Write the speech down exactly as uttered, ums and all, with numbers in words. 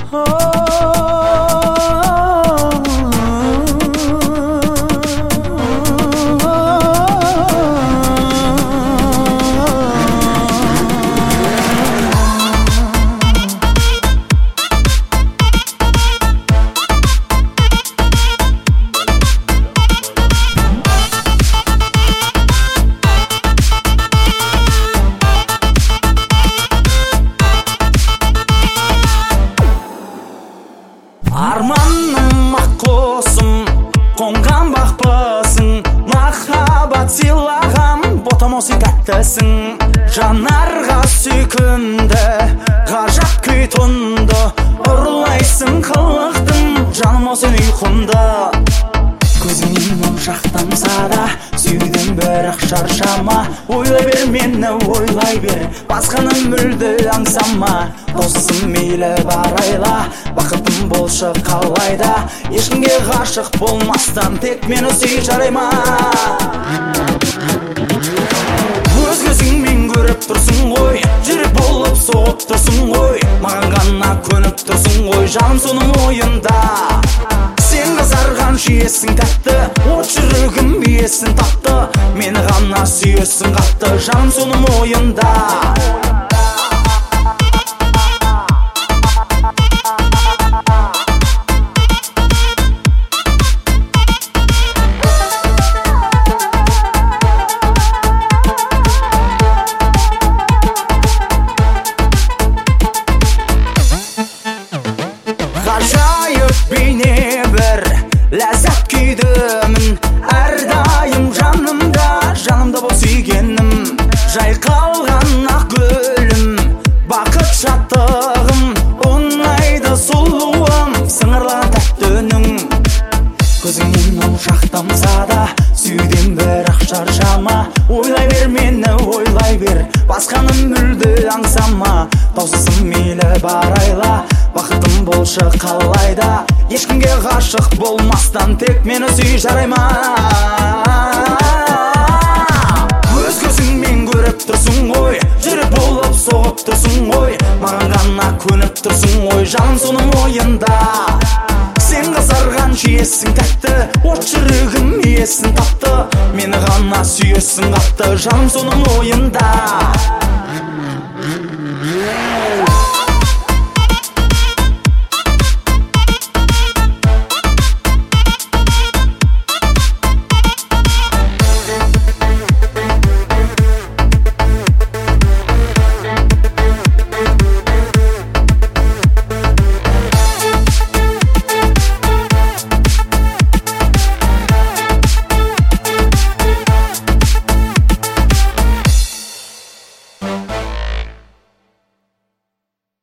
Арманым аққосым, қонған бақпысың, махаббат сыйлаған ботам осы тәттісің. Жанарға сүйкімді, ғажап күй тұнды, ұрлайсың қылықтың, жаным осы ұйқымды. Көзіңнен мұң жақтамса да, сүйдім бірақ шаршама. Ойлай бер мені, ойлай бер, басқаны мүлде аңсама. Досысың мейлі барайла, бақытым болшы қалайда. Ешкімге ғашық болмастан, тек мені сүй жарай ма? Өз көзіңмен көріп тұрсың ғой, жүрек болып соғып тұрсың ғой. Маған ғана көніп тұрсың ғой, жаным соның ойында. Сен қызарған жиесің тәтті, от жүрегім биесін тапты. Мені ғана сүйесің қатты, жаным соның ойында. Ғажайып бейне бір ләззат күйдімін, әрдайым жанымда, жанымда бол сүйгенім. Жайқалған ақ гүлім, бақыт шаттығым, оңайды сұлуым, сыңғырлаған тәтті үнің. Көзіңнен мұң жақтамса да, сүйдім бірақ шаршама. Ойлай бер мені, ойлай бер, басқаны мүлде аңсама. Таусысың мейлі барайла, бақытым болшы қалайда. Ешкімге ғашық болмастан, тек мені сүй жарай ма? Өз көзіңмен көріп тұрсың ғой, жүрек болып соғып тұрсың ғой. Маған ғана көніп тұрсың ғой, жаным соның ойында. Сен қызарған жиесің тәтті, от жүрегім иесін тапты. Мені ғана сүйесің қатты, жаным соның ойында.